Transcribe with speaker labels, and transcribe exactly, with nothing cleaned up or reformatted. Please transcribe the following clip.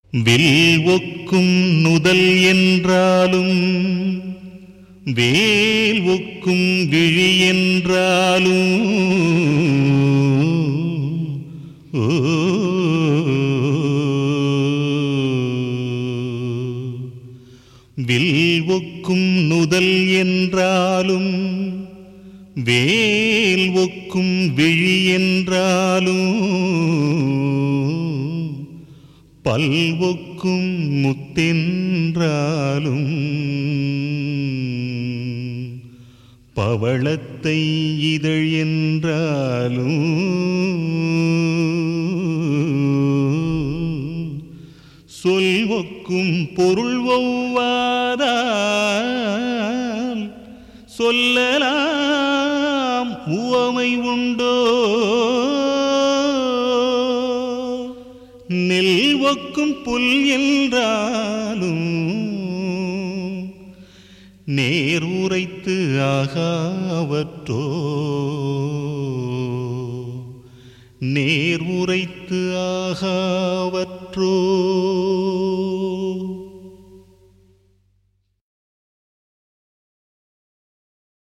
Speaker 1: Will ஒக்கும் நுதல் என்றாலும் வேல் ஒக்கும் விழி என்றாலும் வில் ஒக்கும் நுதல் என்றாலும் வேல் ஒக்கும் விழி என்றாலும் பல்வொக்கும் முத்தென்றாலும் பவளத்தை இதழ் என்றாலும் சொல்வொக்கும் பொருள் ஒவ்வாதால் சொல்லலாம் உவமை உண்டோ? நெல் ஒக்கும் புல் என்றாலும் நேர் உரைத்து ஆகாவற்றோ? நேர் உரைத்து ஆகாவற்றோ?